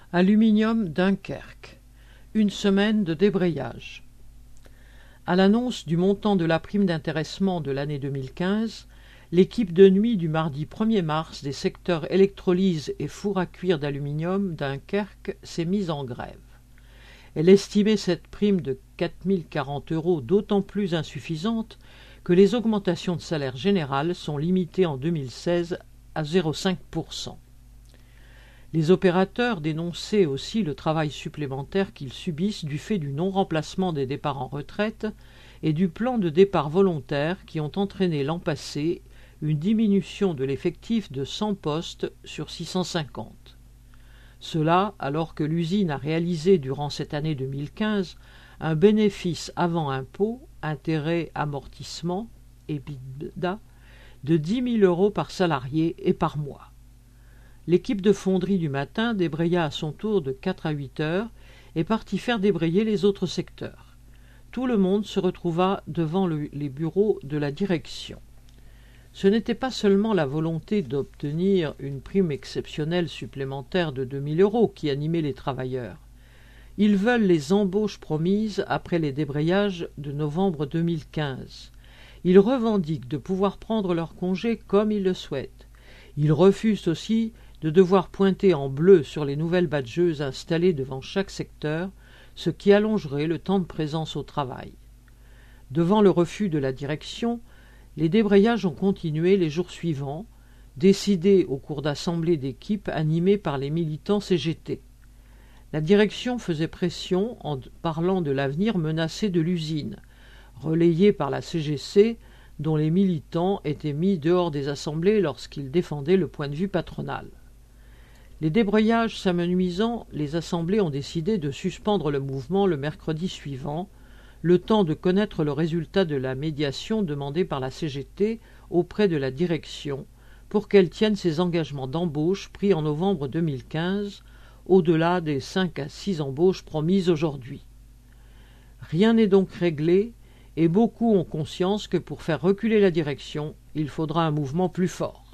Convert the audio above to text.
Aluminium Dunkerque. Une semaine de débrayage. À l'annonce du montant de la prime d'intéressement de l'année 2015, l'équipe de nuit du mardi 1er mars des secteurs électrolyse et four à cuire d'aluminium Dunkerque s'est mise en grève. Elle estimait cette prime de 4 040 € d'autant plus insuffisante que les augmentations de salaire générales sont limitées en 2016 à 0,5 %. Les opérateurs dénonçaient aussi le travail supplémentaire qu'ils subissent du fait du non-remplacement des départs en retraite et du plan de départ volontaire qui ont entraîné l'an passé une diminution de l'effectif de 100 postes sur 650. Cela alors que l'usine a réalisé durant cette année 2015 un bénéfice avant impôts, intérêts, amortissements, EBITDA, de 10 000 € par salarié et par mois. L'équipe de fonderie du matin débraya à son tour de 4 à 8 heures et partit faire débrayer les autres secteurs. Tout le monde se retrouva devant les bureaux de la direction. Ce n'était pas seulement la volonté d'obtenir une prime exceptionnelle supplémentaire de 2 000 € qui animait les travailleurs. Ils veulent les embauches promises après les débrayages de novembre 2015. Ils revendiquent de pouvoir prendre leur congé comme ils le souhaitent. Ils refusent aussi de devoir pointer en bleu sur les nouvelles badgeuses installées devant chaque secteur, ce qui allongerait le temps de présence au travail. Devant le refus de la direction, les débrayages ont continué les jours suivants, décidés au cours d'assemblées d'équipes animées par les militants CGT. La direction faisait pression en parlant de l'avenir menacé de l'usine, relayé par la CGC, dont les militants étaient mis dehors des assemblées lorsqu'ils défendaient le point de vue patronal. Les débrayages s'amenuisant, les assemblées ont décidé de suspendre le mouvement le mercredi suivant, le temps de connaître le résultat de la médiation demandée par la CGT auprès de la direction pour qu'elle tienne ses engagements d'embauche pris en novembre 2015, au-delà des 5 à 6 embauches promises aujourd'hui. Rien n'est donc réglé et beaucoup ont conscience que pour faire reculer la direction, il faudra un mouvement plus fort.